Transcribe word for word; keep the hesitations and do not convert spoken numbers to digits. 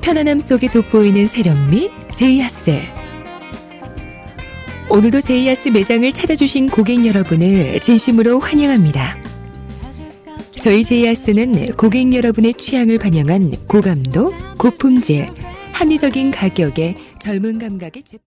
편안함 속에 돋보이는 세련미 제이하스. 오늘도 제이하스 매장을 찾아주신 고객 여러분을 진심으로 환영합니다. 저희 제이하스는 고객 여러분의 취향을 반영한 고감도, 고품질, 합리적인 가격에 젊은 감각의 제품